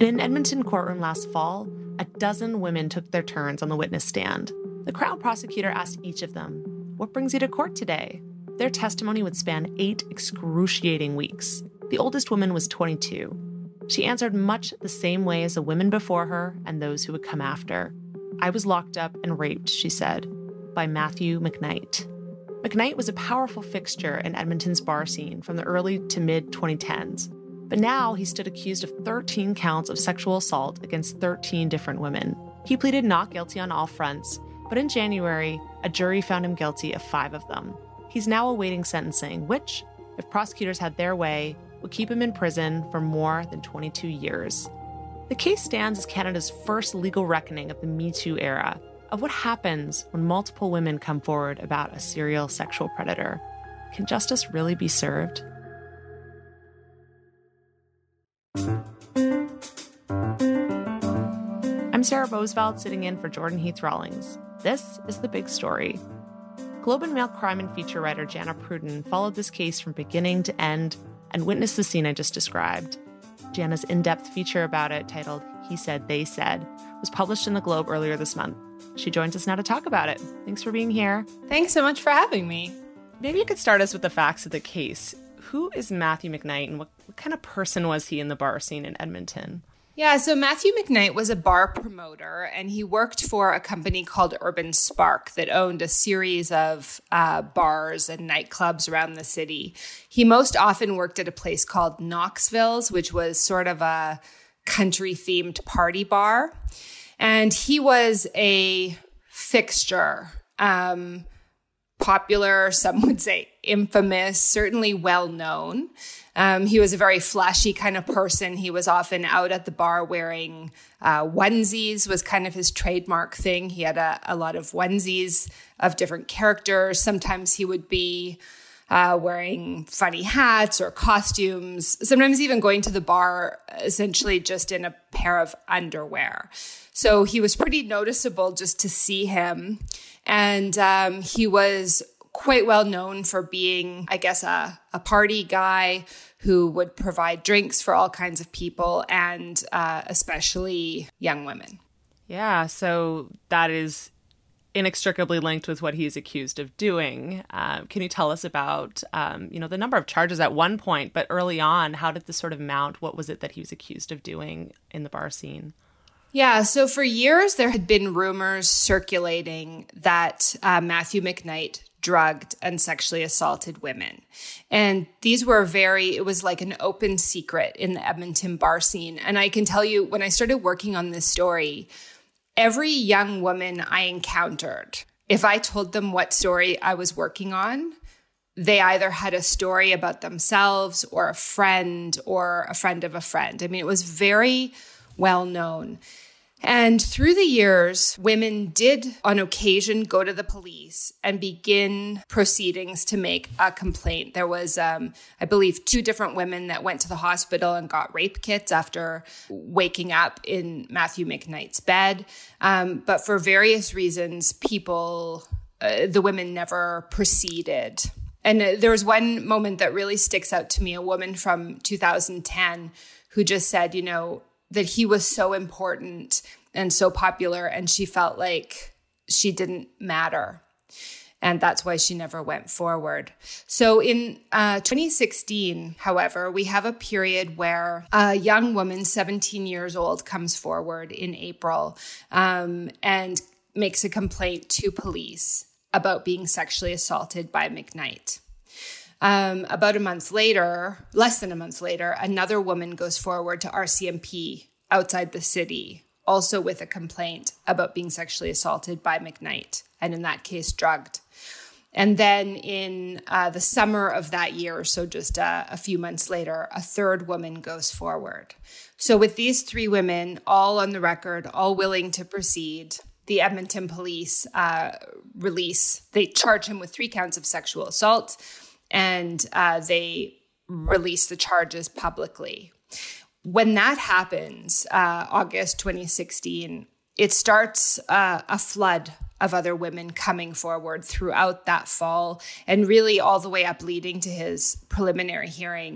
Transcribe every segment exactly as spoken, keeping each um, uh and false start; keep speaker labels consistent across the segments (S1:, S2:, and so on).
S1: In an Edmonton courtroom last fall, a dozen women took their turns on the witness stand. The Crown prosecutor asked each of them, "What brings you to court today?" Their testimony would span eight excruciating weeks. The oldest woman was twenty-two. She answered much the same way as the women before her and those who would come after. "I was locked up and raped," she said, by Matthew McKnight. McKnight was a powerful fixture in Edmonton's bar scene from the early to mid twenty tens. But now he stood accused of thirteen counts of sexual assault against thirteen different women. He pleaded not guilty on all fronts, but in January, a jury found him guilty of five of them. He's now awaiting sentencing, which, if prosecutors had their way, would keep him in prison for more than twenty-two years. The case stands as Canada's first legal reckoning of the Me Too era, of what happens when multiple women come forward about a serial sexual predator. Can justice really be served? I'm Sarah Bosveld, sitting in for Jordan Heath-Rawlings. This is The Big Story. Globe and Mail crime and feature writer Jana Pruden followed this case from beginning to end and witnessed the scene I just described. Jana's in-depth feature about it, titled He Said, They Said, was published in the Globe earlier this month. She joins us now to talk about it. Thanks for being here.
S2: Thanks so much for having me.
S1: Maybe you could start us with the facts of the case. Who is Matthew McKnight, and what, what kind of person was he in the bar scene in Edmonton?
S2: Yeah, so Matthew McKnight was a bar promoter, and he worked for a company called Urban Spark that owned a series of uh, bars and nightclubs around the city. He most often worked at a place called Knoxville's, which was sort of a country-themed party bar. And he was a fixture, um, popular, some would say infamous, certainly well-known. Um, he was a very flashy kind of person. He was often out at the bar wearing uh, onesies, was kind of his trademark thing. He had a, a lot of onesies of different characters. Sometimes he would be uh, wearing funny hats or costumes, sometimes even going to the bar essentially just in a pair of underwear. So he was pretty noticeable just to see him. And um, he was quite well known for being, I guess, a, a party guy who would provide drinks for all kinds of people and uh, especially young women.
S1: Yeah, so that is inextricably linked with what he's accused of doing. Uh, can you tell us about, um, you know, the number of charges at one point, but early on, how did this sort of mount? What was it that he was accused of doing in the bar scene?
S2: Yeah, so for years, there had been rumors circulating that uh, Matthew McKnight drugged and sexually assaulted women. And these were very, it was like an open secret in the Edmonton bar scene. And I can tell you, when I started working on this story, every young woman I encountered, if I told them what story I was working on, they either had a story about themselves or a friend or a friend of a friend. I mean, it was very well known. And through the years, women did on occasion go to the police and begin proceedings to make a complaint. There was, um, I believe, two different women that went to the hospital and got rape kits after waking up in Matthew McKnight's bed. Um, but for various reasons, people, uh, the women never proceeded. And uh, there was one moment that really sticks out to me, a woman from two thousand ten who just said, you know, that he was so important and so popular, and she felt like she didn't matter. And that's why she never went forward. So in uh, twenty sixteen, however, we have a period where a young woman, seventeen years old, comes forward in April um, and makes a complaint to police about being sexually assaulted by McKnight. Um, about a month later, less than a month later, another woman goes forward to R C M P outside the city, also with a complaint about being sexually assaulted by McKnight, and in that case, drugged. And then in uh, the summer of that year, so just uh, a few months later, a third woman goes forward. So with these three women, all on the record, all willing to proceed, the Edmonton police uh, release, they charge him with three counts of sexual assault, and uh, they release the charges publicly. When that happens, uh, August twenty sixteen, it starts uh, a flood of other women coming forward throughout that fall, and really all the way up leading to his preliminary hearing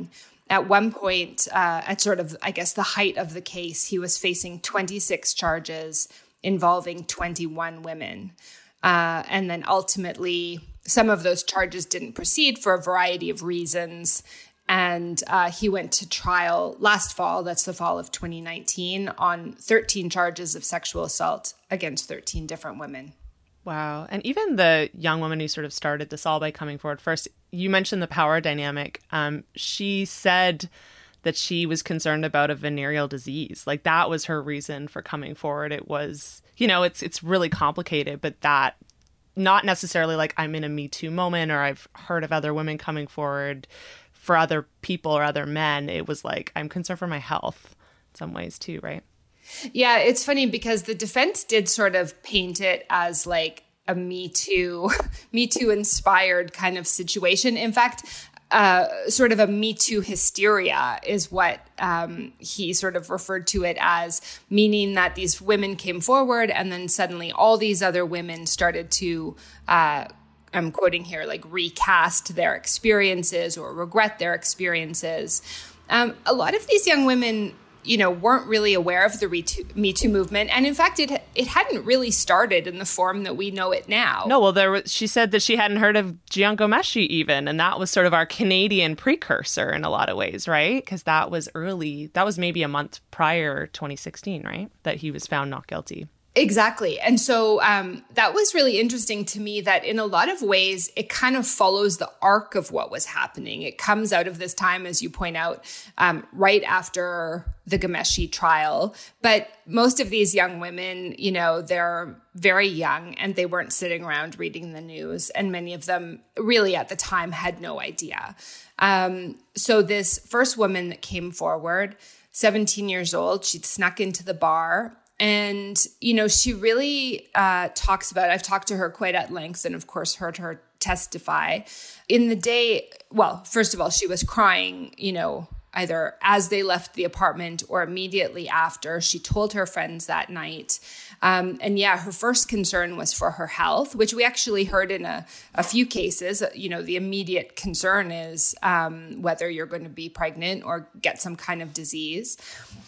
S2: At one point, uh, at sort of, I guess, the height of the case, he was facing twenty-six charges involving twenty-one women. Uh, and then ultimately, some of those charges didn't proceed for a variety of reasons. And uh, he went to trial last fall, that's the fall of twenty nineteen, on thirteen charges of sexual assault against thirteen different women.
S1: Wow. And even the young woman who sort of started this all by coming forward first, you mentioned the power dynamic. Um, she said that she was concerned about a venereal disease. Like that was her reason for coming forward. It was, you know, it's it's really complicated, but that not necessarily like I'm in a Me Too moment or I've heard of other women coming forward for other people or other men. It was like, I'm concerned for my health in some ways too, right?
S2: Yeah, it's funny because the defense did sort of paint it as like a Me Too, Me Too inspired kind of situation. In fact, uh, sort of a Me Too hysteria is what um, he sort of referred to it as, meaning that these women came forward and then suddenly all these other women started to, uh, I'm quoting here, like recast their experiences or regret their experiences. Um, a lot of these young women, you know, weren't really aware of the Me Too movement. And in fact, it it hadn't really started in the form that we know it now.
S1: No, well, there was, she said that she hadn't heard of Jian Ghomeshi even. And that was sort of our Canadian precursor in a lot of ways, right? Because that was early. That was maybe a month prior, twenty sixteen, right? That he was found not guilty.
S2: Exactly. And so um, that was really interesting to me that in a lot of ways, it kind of follows the arc of what was happening. It comes out of this time, as you point out, um, right after the Ghomeshi trial. But most of these young women, you know, they're very young and they weren't sitting around reading the news. And many of them really at the time had no idea. Um, so this first woman that came forward, seventeen years old, she'd snuck into the bar. And, you know, she really uh, talks about, I've talked to her quite at length and, of course, heard her testify. In the day, well, first of all, she was crying, you know, either as they left the apartment or immediately after. She told her friends that night. Um, and yeah, her first concern was for her health, which we actually heard in a, a few cases. You know, the immediate concern is um, whether you're going to be pregnant or get some kind of disease.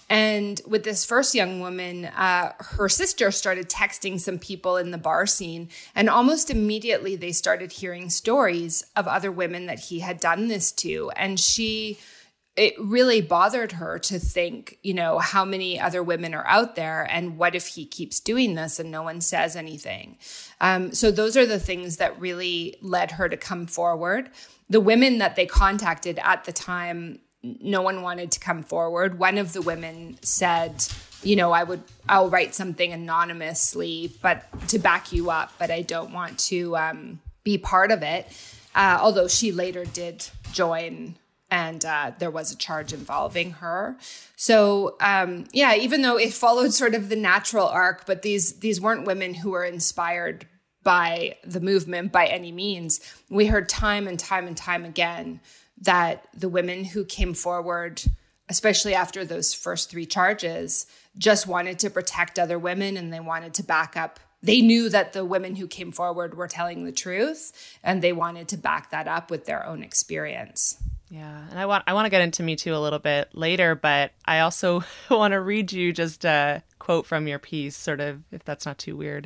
S2: And with this first young woman, uh, her sister started texting some people in the bar scene. And almost immediately they started hearing stories of other women that he had done this to. And she... it really bothered her to think, you know, how many other women are out there and what if he keeps doing this and no one says anything. Um, so those are the things that really led her to come forward. The women that they contacted at the time, no one wanted to come forward. One of the women said, you know, I would, I'll write something anonymously, but to back you up, but I don't want to um, be part of it. Uh, although she later did join. And uh, there was a charge involving her. So, um, yeah, even though it followed sort of the natural arc, but these these weren't women who were inspired by the movement by any means. We heard time and time and time again that the women who came forward, especially after those first three charges, just wanted to protect other women and they wanted to back up. They knew that the women who came forward were telling the truth and they wanted to back that up with their own experience.
S1: Yeah, and I want I want to get into Me Too a little bit later, but I also want to read you just a quote from your piece, sort of, if that's not too weird,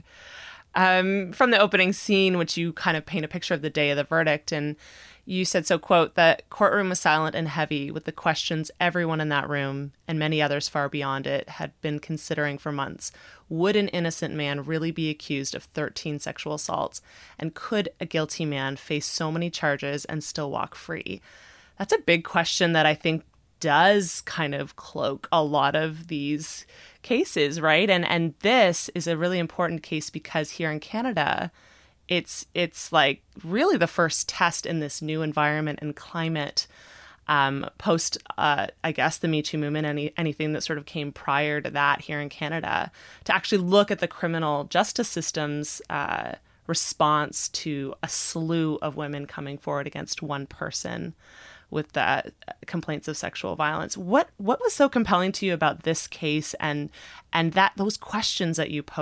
S1: um, from the opening scene, which you kind of paint a picture of the day of the verdict. And you said, so quote, "The courtroom was silent and heavy with the questions everyone in that room and many others far beyond it had been considering for months. Would an innocent man really be accused of thirteen sexual assaults? And could a guilty man face so many charges and still walk free?" That's a big question that I think does kind of cloak a lot of these cases, right? And and this is a really important case because here in Canada, it's it's like really the first test in this new environment and climate um, post, uh, I guess, the Me Too movement, any anything that sort of came prior to that here in Canada, to actually look at the criminal justice system's uh, response to a slew of women coming forward against one person with the complaints of sexual violence. What what was so compelling to you about this case and and that those questions that you posed that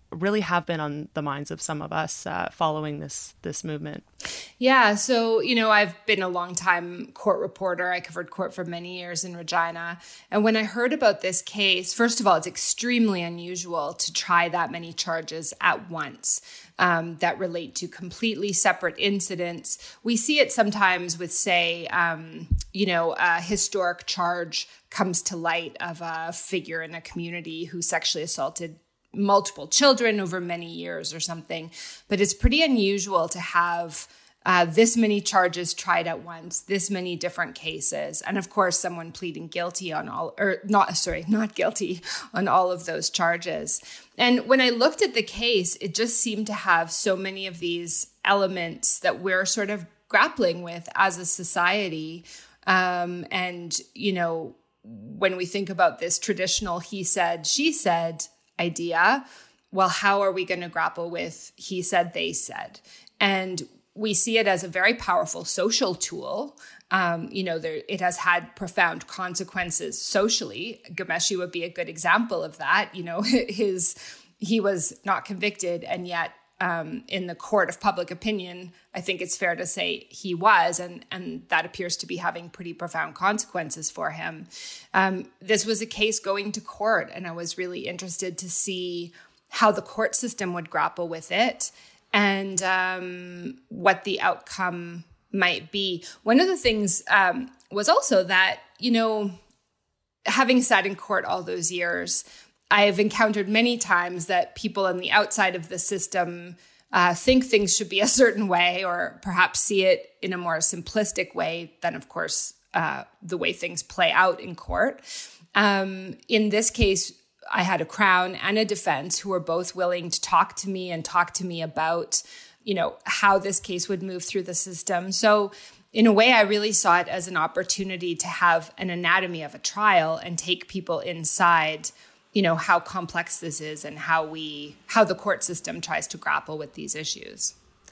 S1: really have been on the minds of some of us uh, following this this movement.
S2: Yeah. So, you know, I've been a long time court reporter. I covered court for many years in Regina. And when I heard about this case, first of all, it's extremely unusual to try that many charges at once um, that relate to completely separate incidents. We see it sometimes with, say, um, you know, a historic charge comes to light of a figure in a community who sexually assaulted multiple children over many years or something. But it's pretty unusual to have uh, this many charges tried at once, this many different cases. And of course, someone pleading guilty on all, or not, sorry, not guilty on all of those charges. And when I looked at the case, it just seemed to have so many of these elements that we're sort of grappling with as a society. Um, and, you know, when we think about this traditional he said, she said idea, well, how are we going to grapple with he said, they said? And we see it as a very powerful social tool. Um, you know, there, it has had profound consequences socially. Ghomeshi would be a good example of that. You know, his he was not convicted, and yet um, in the court of public opinion, I think it's fair to say he was, and, and that appears to be having pretty profound consequences for him. Um, this was a case going to court, and I was really interested to see how the court system would grapple with it and um, what the outcome might be. One of the things um, was also that, you know, having sat in court all those years, I've encountered many times that people on the outside of the system uh, think things should be a certain way, or perhaps see it in a more simplistic way than, of course, uh, the way things play out in court. Um, in this case, I had a Crown and a defense who were both willing to talk to me and talk to me about, you know, how this case would move through the system. So in a way, I really saw it as an opportunity to have an anatomy of a trial and take people inside, you know, how complex this is and how we, how the court system tries to grapple with these issues.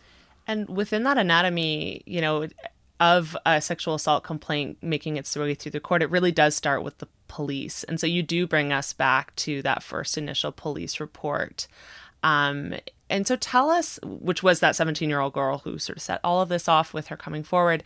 S1: And within that anatomy, you know, of a sexual assault complaint making its way through the court, it really does start with the police. And so you do bring us back to that first initial police report. Um, and so tell us, which was that seventeen-year-old girl who sort of set all of this off with her coming forward.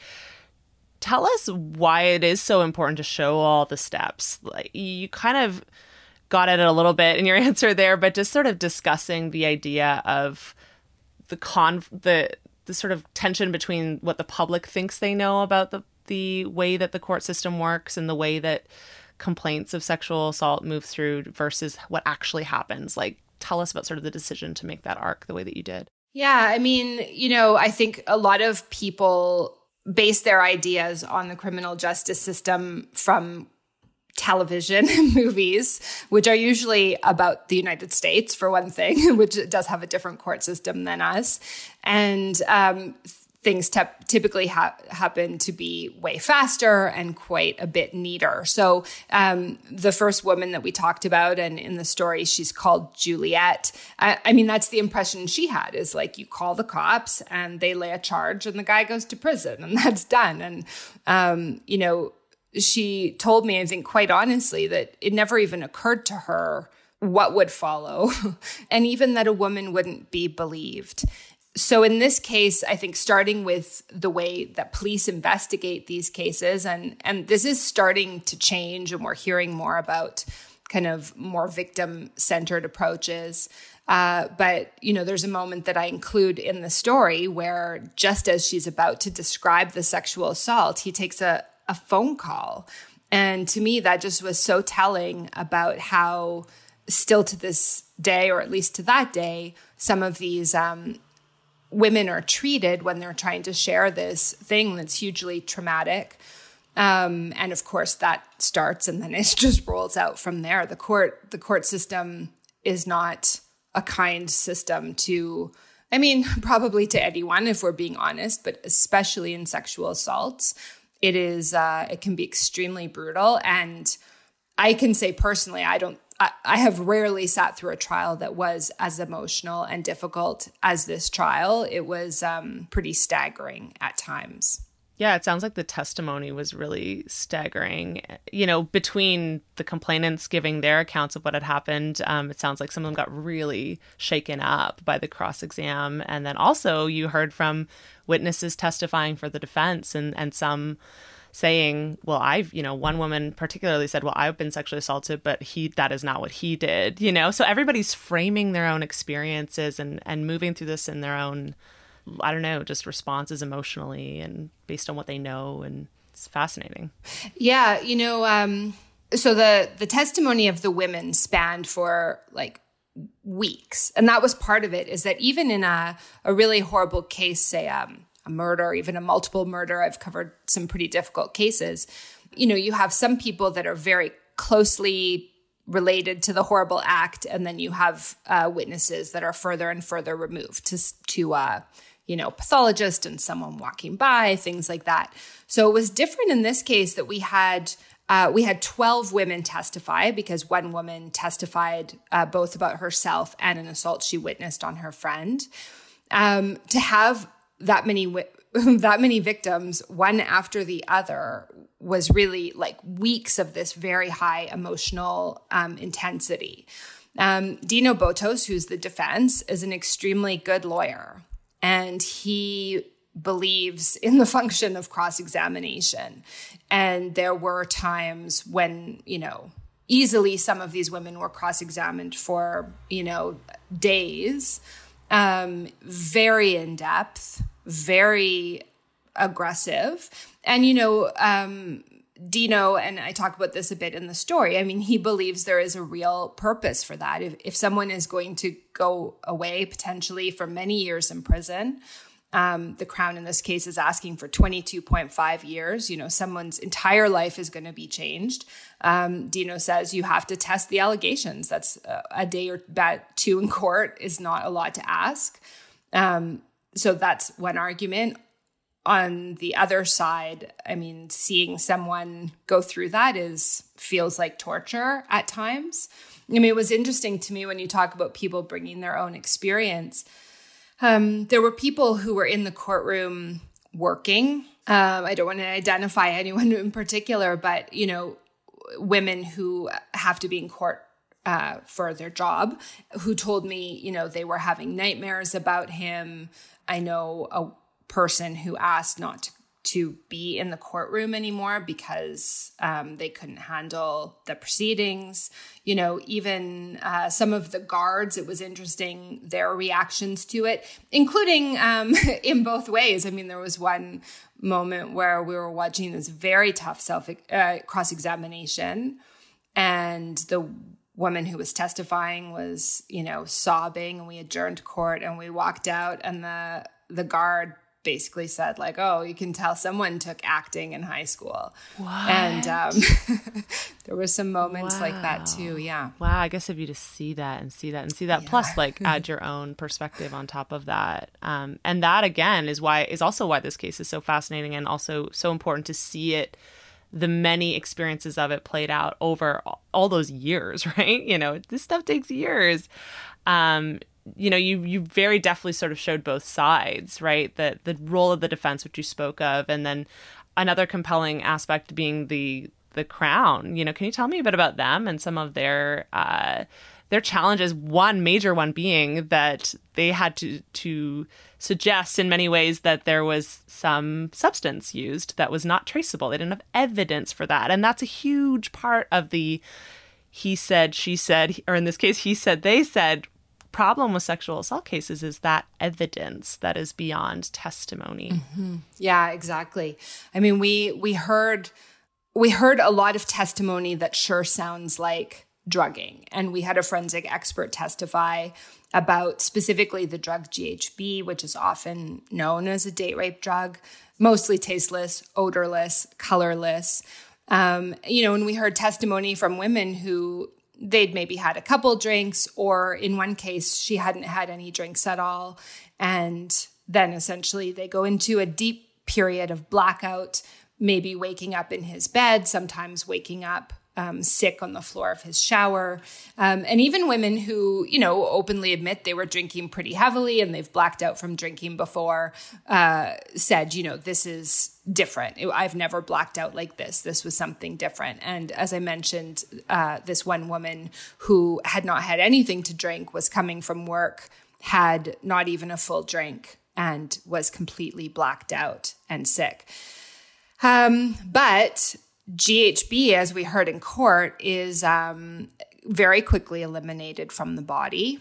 S1: Tell us why it is so important to show all the steps. Like, you kind of got at it a little bit in your answer there, but just sort of discussing the idea of the con the the sort of tension between what the public thinks they know about the the way that the court system works and the way that complaints of sexual assault move through versus what actually happens. Like, tell us about sort of the decision to make that arc the way that you did.
S2: Yeah, I mean, you know, I think a lot of people base their ideas on the criminal justice system from television movies, which are usually about the United States, for one thing, which does have a different court system than us. And um, things te- typically ha- happen to be way faster and quite a bit neater. So um, the first woman that we talked about, and in the story, she's called Juliet. I, I mean, that's the impression she had, is like, you call the cops and they lay a charge and the guy goes to prison and that's done. And, um, you know, she told me, I think quite honestly, that it never even occurred to her what would follow, and even that a woman wouldn't be believed. So in this case, I think starting with the way that police investigate these cases, and, and this is starting to change, and we're hearing more about kind of more victim-centered approaches. Uh, but, you know, there's a moment that I include in the story where just as she's about to describe the sexual assault, he takes a a phone call. And to me, that just was so telling about how still to this day, or at least to that day, some of these um, women are treated when they're trying to share this thing that's hugely traumatic. Um, and of course, that starts and then it just rolls out from there. The court, the court system is not a kind system to, I mean, probably to anyone, if we're being honest, but especially in sexual assaults. It is, uh, it can be extremely brutal. And I can say personally, I don't, I, I have rarely sat through a trial that was as emotional and difficult as this trial. It was um, pretty staggering at times.
S1: Yeah, it sounds like the testimony was really staggering. You know, between the complainants giving their accounts of what had happened, um, it sounds like some of them got really shaken up by the cross-exam. And then also you heard from witnesses testifying for the defense, and, and some saying, well, I've, you know, one woman particularly said, well, I've been sexually assaulted, but he, that is not what he did, you know? So everybody's framing their own experiences and, and moving through this in their own, I don't know, just responses emotionally and based on what they know. And it's fascinating.
S2: Yeah. You know, um, so the, the testimony of the women spanned for like weeks. And that was part of it, is that even in a, a really horrible case, say, um, a murder, even a multiple murder, I've covered some pretty difficult cases. You know, you have some people that are very closely related to the horrible act, and then you have uh, witnesses that are further and further removed to, to uh, you know, pathologist and someone walking by, things like that. So it was different in this case that we had uh, we had twelve women testify, because one woman testified uh, both about herself and an assault she witnessed on her friend. Um, to have that many that many victims, one after the other, was really like weeks of this very high emotional um, intensity. Um, Dino Botos, who's the defense, is an extremely good lawyer, and he believes in the function of cross-examination. And there were times when, you know, easily some of these women were cross-examined for, you know, days, um, very in-depth, very aggressive. And, you know, um, Dino, and I talk about this a bit in the story, I mean, he believes there is a real purpose for that. If, if someone is going to go away potentially for many years in prison, um, the Crown in this case is asking for twenty-two point five years. You know, someone's entire life is going to be changed. Um, Dino says you have to test the allegations. That's a, a day or two in court is not a lot to ask. Um, So that's one argument. On the other side, I mean, seeing someone go through that is feels like torture at times. I mean, it was interesting to me when you talk about people bringing their own experience. Um, there were people who were in the courtroom working. Um, I don't want to identify anyone in particular, but, you know, women who have to be in court uh, for their job, who told me, you know, they were having nightmares about him. I know a person who asked not to, to be in the courtroom anymore because um, they couldn't handle the proceedings. You know, even uh, some of the guards, it was interesting, their reactions to it, including um, in both ways. I mean, there was one moment where we were watching this very tough self uh, cross-examination, and the woman who was testifying was, you know, sobbing, and we adjourned court and we walked out, and the the guard basically said, like, oh, you can tell someone took acting in high school.
S1: What?
S2: And um, there were some moments wow. like that too. Yeah.
S1: Wow. I guess if you just see that and see that and see that, yeah. plus like add your own perspective on top of that. Um, and that again is why, is also why this case is so fascinating, and also so important to see it, the many experiences of it played out over all those years, right? You know, this stuff takes years. Um, you know, you you very definitely sort of showed both sides, right? The the role of the defense, which you spoke of, and then another compelling aspect being the the Crown. You know, can you tell me a bit about them and some of their uh, their challenges? One major one being that they had to to suggest in many ways that there was some substance used that was not traceable. They didn't have evidence for that, and that's a huge part of the he said, she said, or in this case, he said, they said problem with sexual assault cases is that evidence that is beyond testimony.
S2: Mm-hmm. Yeah, exactly. I mean, we we heard we heard a lot of testimony that sure sounds like drugging, and we had a forensic expert testify about specifically the drug G H B, which is often known as a date rape drug, mostly tasteless, odorless, colorless. Um, you know, and we heard testimony from women who they'd maybe had a couple drinks, or in one case, she hadn't had any drinks at all. And then essentially they go into a deep period of blackout, maybe waking up in his bed, sometimes waking up um, sick on the floor of his shower. Um, and even women who, you know, openly admit they were drinking pretty heavily and they've blacked out from drinking before, uh, said, you know, this is different. I've never blacked out like this. This was something different. And as I mentioned, uh, this one woman who had not had anything to drink, was coming from work, had not even a full drink, and was completely blacked out and sick. Um, but G H B, as we heard in court, is um, very quickly eliminated from the body.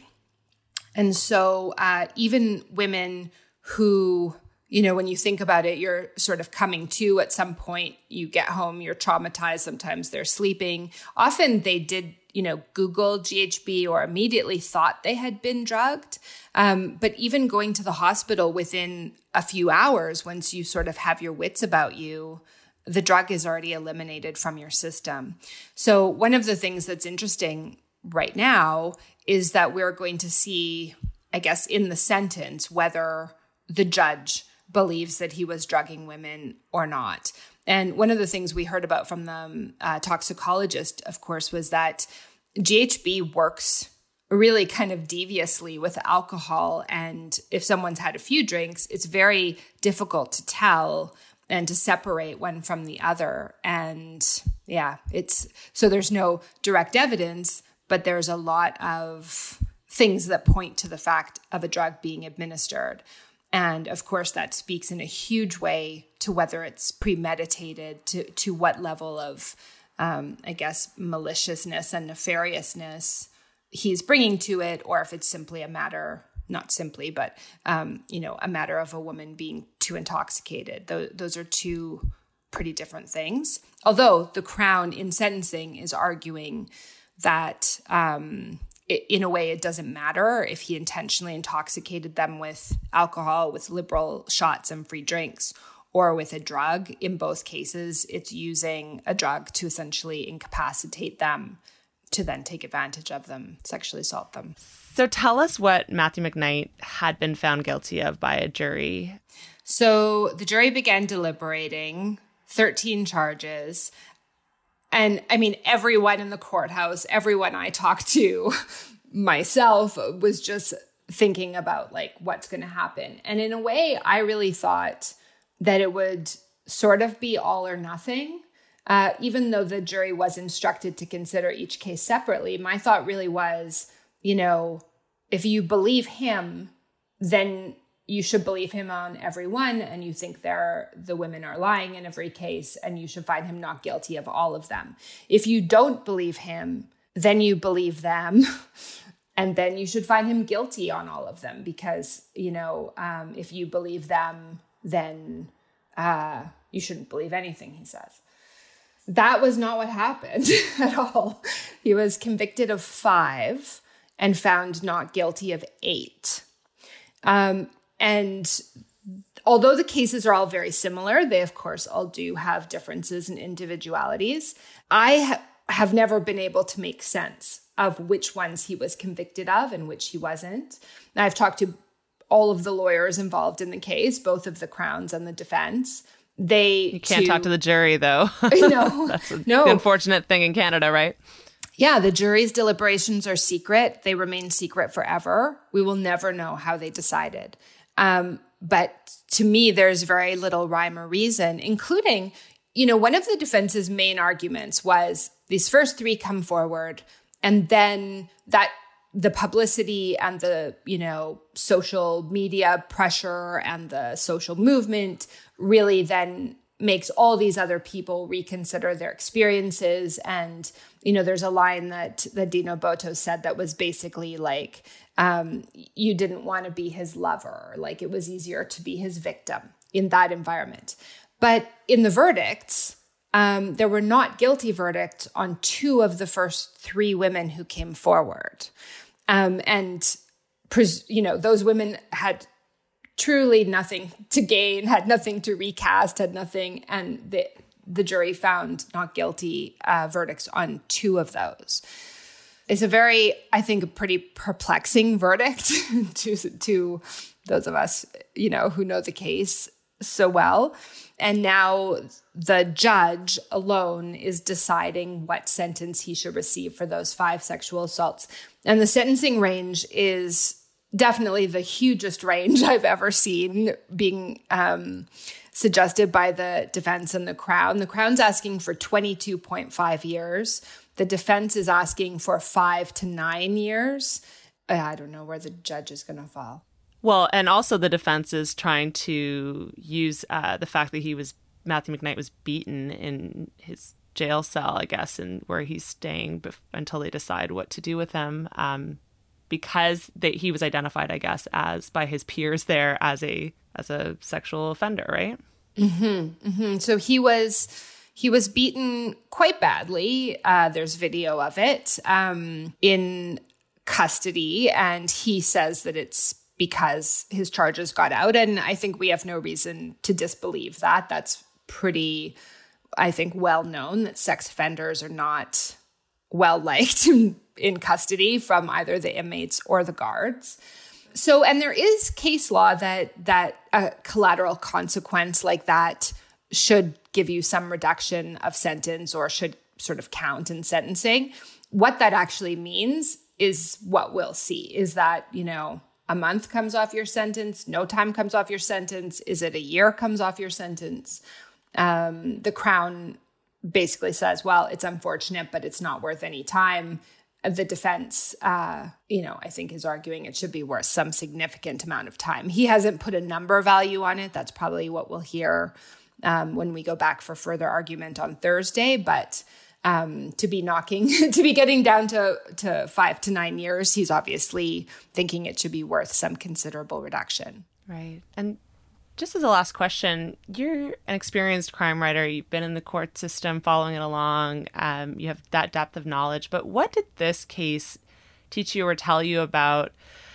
S2: And so uh, even women who, you know, when you think about it, you're sort of coming to at some point, you get home, you're traumatized, sometimes they're sleeping. Often they did, you know, Google G H B or immediately thought they had been drugged. Um, but even going to the hospital within a few hours, once you sort of have your wits about you, the drug is already eliminated from your system. So one of the things that's interesting right now is that we're going to see, I guess, in the sentence, whether the judge believes that he was drugging women or not. And one of the things we heard about from the uh, toxicologist, of course, was that G H B works really kind of deviously with alcohol. And if someone's had a few drinks, it's very difficult to tell and to separate one from the other. And yeah, it's so there's no direct evidence, but there's a lot of things that point to the fact of a drug being administered. And of course, that speaks in a huge way to whether it's premeditated, to, to what level of, um, I guess, maliciousness and nefariousness he's bringing to it, or if it's simply a matter, not simply, but, um, you know, a matter of a woman being too intoxicated. Those, those are two pretty different things. Although the Crown in sentencing is arguing that, um, it, in a way, it doesn't matter if he intentionally intoxicated them with alcohol, with liberal shots and free drinks, or with a drug. In both cases, it's using a drug to essentially incapacitate them to then take advantage of them, sexually assault them.
S1: So tell us what Matthew McKnight had been found guilty of by a jury.
S2: So the jury began deliberating, thirteen charges. And I mean, everyone in the courthouse, everyone I talked to, myself, was just thinking about like what's going to happen. And in a way, I really thought that it would sort of be all or nothing. Uh, even though the jury was instructed to consider each case separately, my thought really was, you know, if you believe him, then you should believe him on every one, and you think they're, the women are lying in every case, and you should find him not guilty of all of them. If you don't believe him, then you believe them, and then you should find him guilty on all of them, because, you know, um, if you believe them, then uh, you shouldn't believe anything he says. That was not what happened at all. He was convicted of five and found not guilty of eight. Um, and although the cases are all very similar, they, of course, all do have differences and individualities. I ha- have never been able to make sense of which ones he was convicted of and which he wasn't. And I've talked to all of the lawyers involved in the case, both of the Crowns and the defense. They
S1: You can't
S2: too,
S1: talk to the jury, though.
S2: No.
S1: That's a,
S2: no.
S1: the unfortunate thing in Canada, right?
S2: Yeah, the jury's deliberations are secret. They remain secret forever. We will never know how they decided. Um, but to me, there's very little rhyme or reason, including, you know, one of the defense's main arguments was these first three come forward, and then that the publicity and the, you know, social media pressure and the social movement really then makes all these other people reconsider their experiences. And, you know, there's a line that, that Dino Boto said that was basically like, um, you didn't want to be his lover. Like, it was easier to be his victim in that environment. But in the verdicts, um, there were not guilty verdicts on two of the first three women who came forward. Um, and, pres- you know, those women had truly nothing to gain, had nothing to recast, had nothing. And the, the jury found not guilty uh, verdicts on two of those. It's a very, I think, a pretty perplexing verdict to, to those of us, you know, who know the case. so well. And now the judge alone is deciding what sentence he should receive for those five sexual assaults. And the sentencing range is definitely the hugest range I've ever seen being um, suggested by the defense and the Crown. The Crown's asking for twenty-two point five years. The defense is asking for five to nine years. I don't know where the judge is going to fall.
S1: Well, and also the defense is trying to use uh, the fact that he was, Matthew McKnight was beaten in his jail cell, I guess, and where he's staying bef- until they decide what to do with him, um, because they, he was identified, I guess, as by his peers there as a as a sexual offender, right?
S2: Mm-hmm, mm-hmm. So he was he was beaten quite badly. Uh, there's video of it um, in custody, and he says that it's because his charges got out. And I think we have no reason to disbelieve that. That's pretty, I think, well known that sex offenders are not well liked in, in custody from either the inmates or the guards. So, and there is case law that that a collateral consequence like that should give you some reduction of sentence or should sort of count in sentencing. What that actually means is what we'll see. Is that, you know, a month comes off your sentence, no time comes off your sentence? Is it a year comes off your sentence? Um, the Crown basically says, well, it's unfortunate, but it's not worth any time. The defense, uh, you know, I think is arguing it should be worth some significant amount of time. He hasn't put a number value on it. That's probably what we'll hear um, when we go back for further argument on Thursday. But Um, to be knocking, to be getting down to, to five to nine years, he's obviously thinking it should be worth some considerable reduction.
S1: Right. And just as a last question, you're an experienced crime writer. You've been in the court system following it along. Um, you have that depth of knowledge. But what did this case teach you or tell you about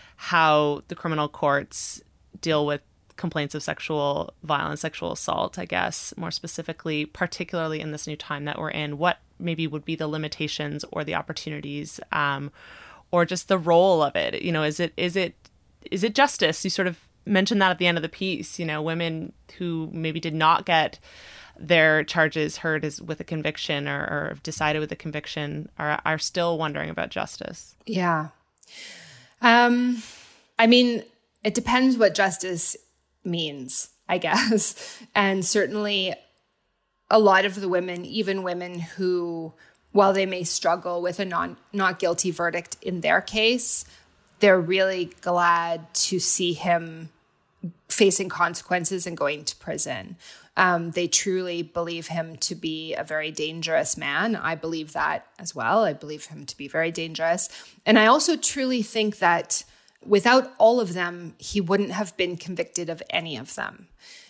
S1: how the criminal courts deal with complaints of sexual violence, sexual assault, I guess, more specifically, particularly in this new time that we're in? What maybe would be the limitations or the opportunities, um, or just the role of it? You know, is it is it is it justice? You sort of mentioned that at the end of the piece. You know, women who maybe did not get their charges heard as with a conviction or, or decided with a conviction are are still wondering about justice.
S2: Yeah, um, I mean, it depends what justice means, I guess, and certainly a lot of the women, even women who, while they may struggle with a non not guilty verdict in their case, they're really glad to see him facing consequences and going to prison. Um, they truly believe him to be a very dangerous man. I believe that as well. I believe him to be very dangerous. And I also truly think that without all of them, he wouldn't have been convicted of any of them.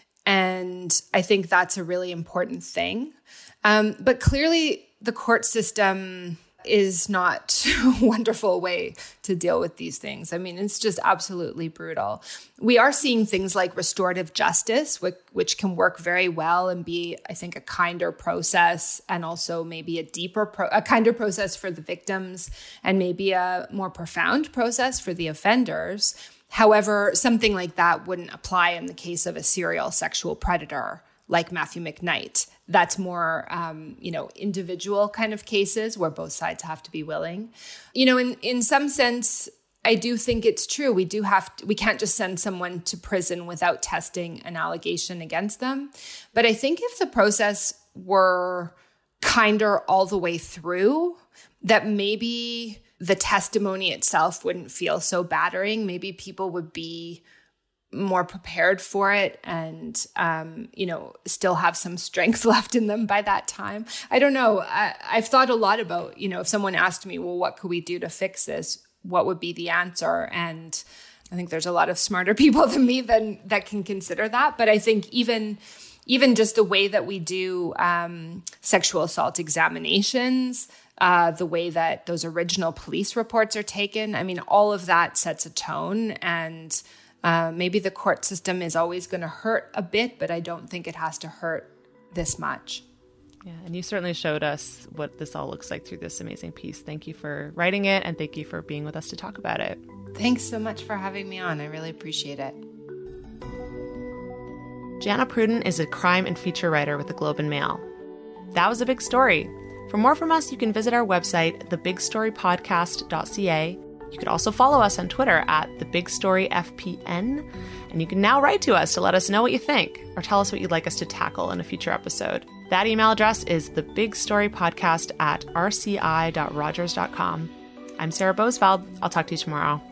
S2: And I think that's a really important thing. Um, but clearly, the court system is not a wonderful way to deal with these things. I mean, it's just absolutely brutal. We are seeing things like restorative justice, which, which can work very well and be, I think, a kinder process, and also maybe a deeper, pro- a kinder process for the victims, and maybe a more profound process for the offenders. However, something like that wouldn't apply in the case of a serial sexual predator like Matthew McKnight. That's more, um, you know, individual kind of cases where both sides have to be willing. You know, in, in some sense, I do think it's true. We do have to, we can't just send someone to prison without testing an allegation against them. But I think if the process were kinder all the way through, that maybe the testimony itself wouldn't feel so battering. Maybe people would be more prepared for it and, um, you know, still have some strength left in them by that time. I don't know. I, I've thought a lot about, you know, if someone asked me, well, what could we do to fix this? What would be the answer? And I think there's a lot of smarter people than me than, that can consider that. But I think even even just the way that we do um, sexual assault examinations, uh, the way that those original police reports are taken, I mean, all of that sets a tone. And Uh, maybe the court system is always going to hurt a bit, but I don't think it has to hurt this much.
S1: Yeah, and you certainly showed us what this all looks like through this amazing piece. Thank you for writing it, and thank you for being with us to talk about it.
S2: Thanks so much for having me on. I really appreciate it.
S1: Jana Pruden is a crime and feature writer with the Globe and Mail. That was A Big Story. For more from us, you can visit our website, the big story podcast dot c a. You could also follow us on Twitter at the big story f p n. And you can now write to us to let us know what you think or tell us what you'd like us to tackle in a future episode. That email address is the big story podcast at r c i dot rogers dot com. I'm Sarah Bosveld. I'll talk to you tomorrow.